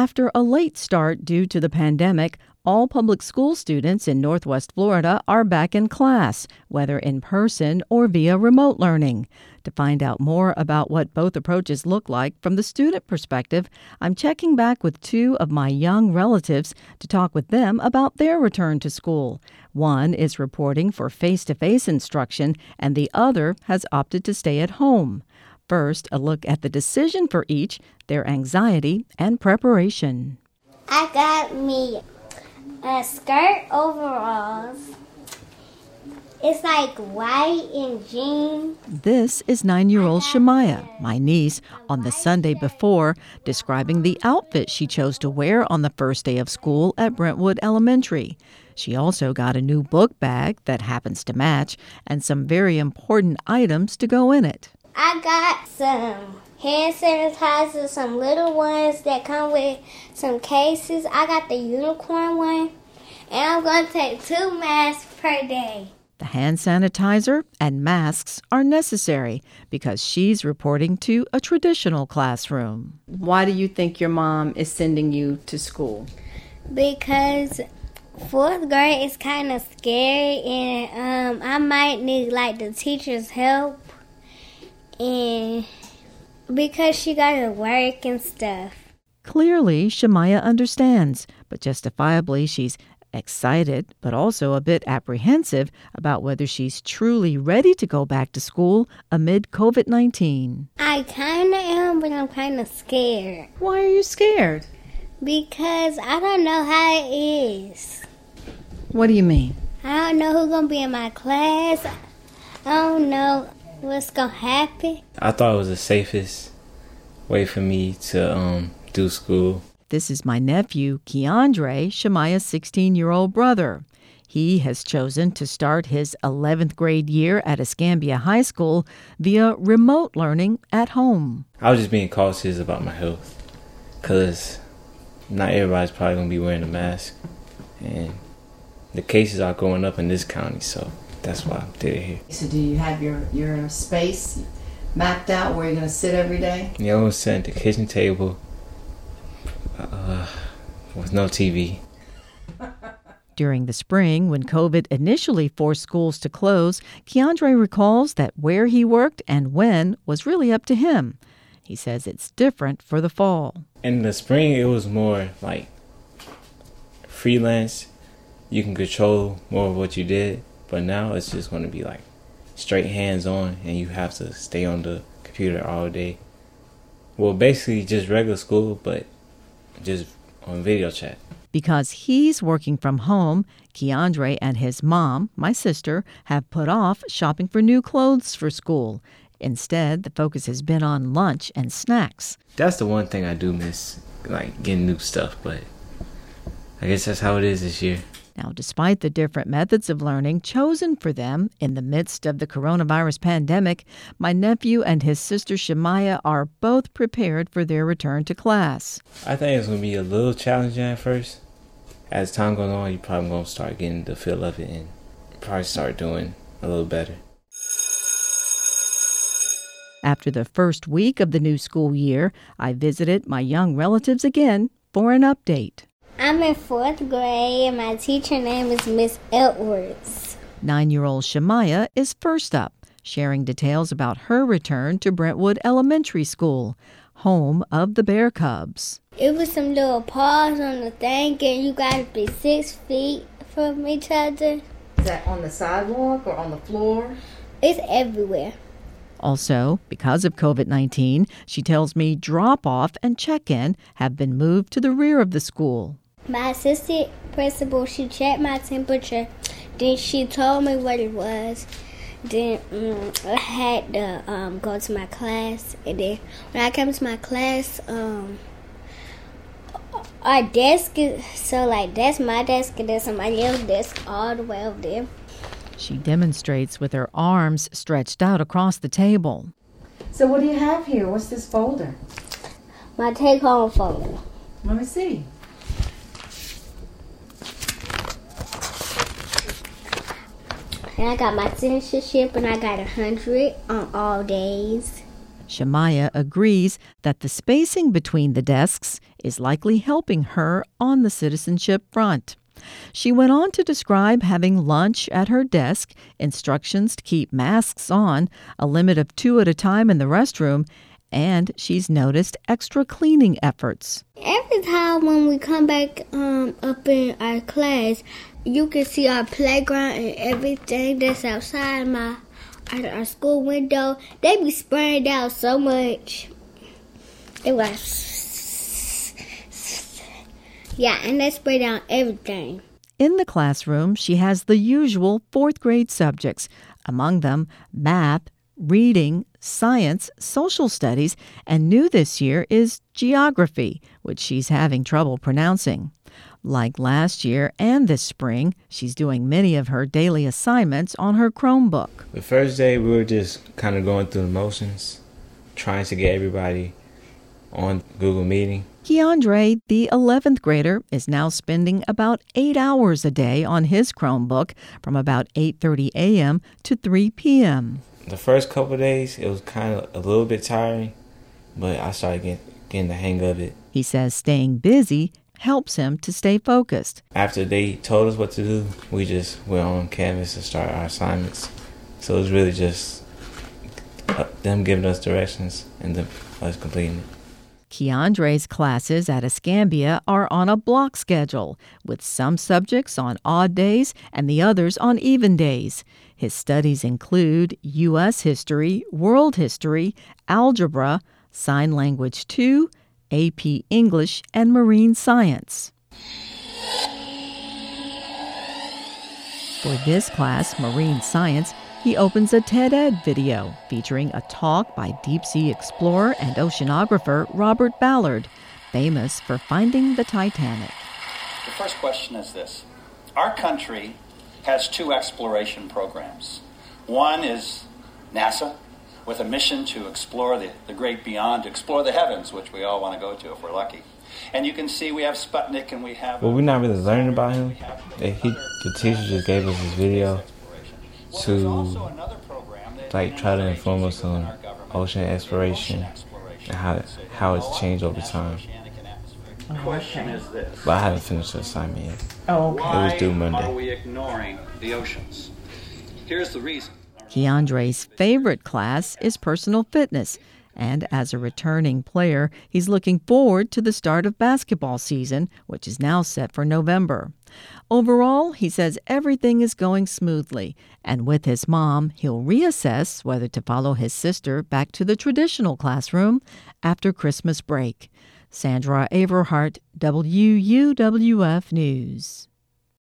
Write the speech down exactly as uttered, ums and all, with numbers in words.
After a late start due to the pandemic, all public school students in Northwest Florida are back in class, whether in person or via remote learning. To find out more about what both approaches look like from the student perspective, I'm checking back with two of my young relatives to talk with them about their return to school. One is reporting for face-to-face instruction, and the other has opted to stay at home. First, a look at the decision for each, their anxiety, and preparation. I got me a skirt overalls. It's like white and jeans. This is nine-year-old Shemaya, my niece, on the Sunday before, describing the outfit she chose to wear on the first day of school at Brentwood Elementary. She also got a new book bag that happens to match and some very important items to go in it. I got some hand sanitizer, some little ones that come with some cases. I got the unicorn one, and I'm going to take two masks per day. The hand sanitizer and masks are necessary because she's reporting to a traditional classroom. Why do you think your mom is sending you to school? Because fourth grade is kind of scary, and um, I might need like the teacher's help. And because she got to work and stuff. Clearly, Shemaya understands, but justifiably she's excited, but also a bit apprehensive about whether she's truly ready to go back to school amid covid nineteen. I kind of am, but I'm kind of scared. Why are you scared? Because I don't know how it is. What do you mean? I don't know who's going to be in my class. I don't know what's going to happen. I thought it was the safest way for me to um, do school. This is my nephew, Keandre, Shemaya's sixteen-year-old brother. He has chosen to start his eleventh grade year at Escambia High School via remote learning at home. I was just being cautious about my health because not everybody's probably going to be wearing a mask. And the cases are going up in this county, so that's why I did it here. So do you have your, your space mapped out where you're going to sit every day? Yeah, I was sitting at the kitchen table uh, with no T V. During the spring, when COVID initially forced schools to close, Keandre recalls that where he worked and when was really up to him. He says it's different for the fall. In the spring, it was more like freelance. You can control more of what you did. But now it's just going to be like straight hands-on, and you have to stay on the computer all day. Well, basically just regular school, but just on video chat. Because he's working from home, Keandre and his mom, my sister, have put off shopping for new clothes for school. Instead, the focus has been on lunch and snacks. That's the one thing I do miss, like getting new stuff, but I guess that's how it is this year. Now, despite the different methods of learning chosen for them in the midst of the coronavirus pandemic, my nephew and his sister Shemaya are both prepared for their return to class. I think it's going to be a little challenging at first. As time goes on, you're probably going to start getting the feel of it and probably start doing a little better. After the first week of the new school year, I visited my young relatives again for an update. I'm in fourth grade, and my teacher name is Miss Edwards. Nine-year-old Shemaya is first up, sharing details about her return to Brentwood Elementary School, home of the Bear Cubs. It was some little paws on the thing, and you got to be six feet from each other. Is that on the sidewalk or on the floor? It's everywhere. Also, because of covid nineteen, she tells me drop-off and check-in have been moved to the rear of the school. My assistant principal, she checked my temperature. Then she told me what it was. Then um, I had to um, go to my class. And then when I came to my class, um, our desk is, so like that's my desk and there's somebody else's desk all the way over there. She demonstrates with her arms stretched out across the table. So what do you have here? What's this folder? My take-home folder. Let me see. And I got my censorship, and I got a hundred on all days. Shemaya agrees that the spacing between the desks is likely helping her on the citizenship front. She went on to describe having lunch at her desk, instructions to keep masks on, a limit of two at a time in the restroom, and she's noticed extra cleaning efforts. Every time when we come back um, up in our class, you can see our playground and everything that's outside my our, our school window. They be spraying down so much. It was, yeah, and they spray down everything. In the classroom, she has the usual fourth grade subjects, among them math, reading, science, social studies, and new this year is geography, which she's having trouble pronouncing. Like last year and this spring, she's doing many of her daily assignments on her Chromebook. The first day, we were just kind of going through the motions, trying to get everybody on Google Meeting. Keandre, the eleventh grader, is now spending about eight hours a day on his Chromebook from about eight thirty a.m. to three p.m. The first couple of days, it was kind of a little bit tiring, but I started getting, getting the hang of it. He says staying busy helps him to stay focused. After they told us what to do, we just went on Canvas to start our assignments. So it was really just them giving us directions and then us completing it. Keandre's classes at Escambia are on a block schedule, with some subjects on odd days and the others on even days. His studies include U S history, world history, algebra, sign language two, A P English, and marine science. For this class, marine science, he opens a TED-Ed video featuring a talk by deep-sea explorer and oceanographer Robert Ballard, famous for finding the Titanic. The first question is this. Our country has two exploration programs. One is NASA, with a mission to explore the, the great beyond, to explore the heavens, which we all want to go to if we're lucky. And you can see we have Sputnik and we have... Well, we're not really learning about him. He, the teacher just gave us this video to like try to inform us on ocean exploration and how how it's changed over time. The question is this. But I haven't finished the assignment yet. Oh, okay. It was due Monday. Why are we ignoring the oceans? Here's the reason. Keandre's favorite class is personal fitness, and as a returning player, he's looking forward to the start of basketball season, which is now set for November. Overall, he says everything is going smoothly, and with his mom, he'll reassess whether to follow his sister back to the traditional classroom after Christmas break. Sandra Averhart, W U W F News.